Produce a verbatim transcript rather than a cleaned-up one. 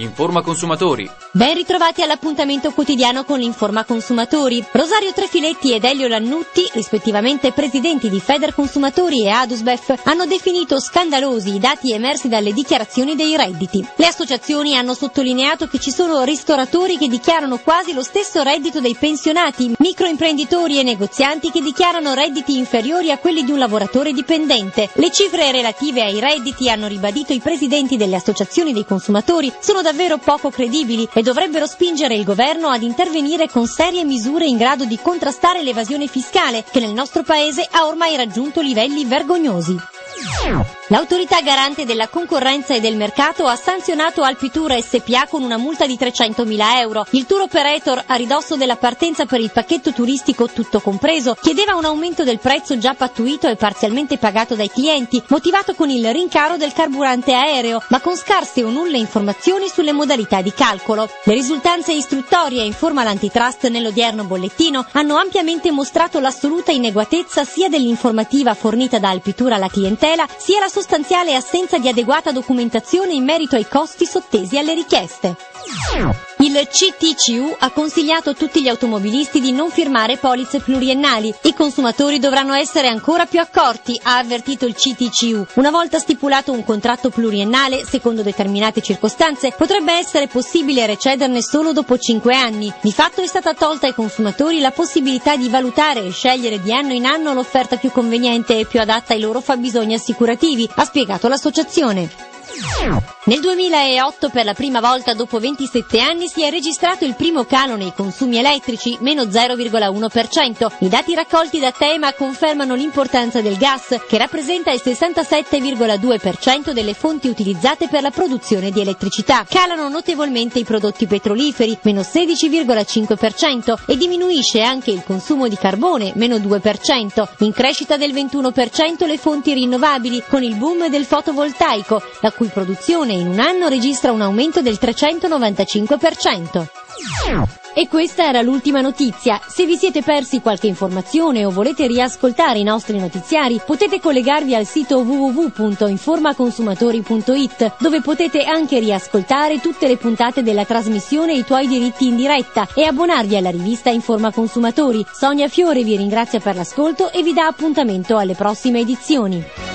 Informa Consumatori. Ben ritrovati all'appuntamento quotidiano con l'Informa Consumatori. Rosario Trefiletti ed Elio Lannutti, rispettivamente presidenti di Federconsumatori e Adusbef, hanno definito scandalosi i dati emersi dalle dichiarazioni dei redditi. Le associazioni hanno sottolineato che ci sono ristoratori che dichiarano quasi lo stesso reddito dei pensionati, microimprenditori e negozianti che dichiarano redditi inferiori a quelli di un lavoratore dipendente. Le cifre relative ai redditi, hanno ribadito i presidenti delle associazioni dei consumatori, sono davvero poco credibili e dovrebbero spingere il governo ad intervenire con serie misure in grado di contrastare l'evasione fiscale, che nel nostro paese ha ormai raggiunto livelli vergognosi. L'autorità garante della concorrenza e del mercato ha sanzionato Alpitour S P A con una multa di trecentomila euro. Il tour operator, a ridosso della partenza per il pacchetto turistico tutto compreso, chiedeva un aumento del prezzo già pattuito e parzialmente pagato dai clienti, motivato con il rincaro del carburante aereo, ma con scarse o nulle informazioni sulle modalità di calcolo. Le risultanze istruttorie, informa l'Antitrust nell'odierno bollettino, hanno ampiamente mostrato l'assoluta inadeguatezza sia dell'informativa fornita da Alpitour alla clientela, sia la sostanziale assenza di adeguata documentazione in merito ai costi sottesi alle richieste. Il C T C U ha consigliato a tutti gli automobilisti di non firmare polizze pluriennali. I consumatori dovranno essere ancora più accorti, ha avvertito il C T C U. Una volta stipulato un contratto pluriennale, secondo determinate circostanze, potrebbe essere possibile recederne solo dopo cinque anni. Di fatto è stata tolta ai consumatori la possibilità di valutare e scegliere di anno in anno l'offerta più conveniente e più adatta ai loro fabbisogni assicurativi, ha spiegato l'associazione. Nel duemilaotto, per la prima volta dopo ventisette anni, si è registrato il primo calo nei consumi elettrici, meno zero virgola uno per cento. I dati raccolti da Tema confermano l'importanza del gas, che rappresenta il sessantasette virgola due per cento delle fonti utilizzate per la produzione di elettricità. Calano notevolmente i prodotti petroliferi, meno sedici virgola cinque per cento, e diminuisce anche il consumo di carbone, meno due per cento. In crescita del ventuno per cento le fonti rinnovabili, con il boom del fotovoltaico, la cui produzione in un anno registra un aumento del trecentonovantacinque per cento. E questa era l'ultima notizia. Se vi siete persi qualche informazione o volete riascoltare i nostri notiziari, potete collegarvi al sito w w w punto informaconsumatori punto i t, dove potete anche riascoltare tutte le puntate della trasmissione I tuoi diritti in diretta e abbonarvi alla rivista Informa Consumatori. Sonia Fiore vi ringrazia per l'ascolto e vi dà appuntamento alle prossime edizioni.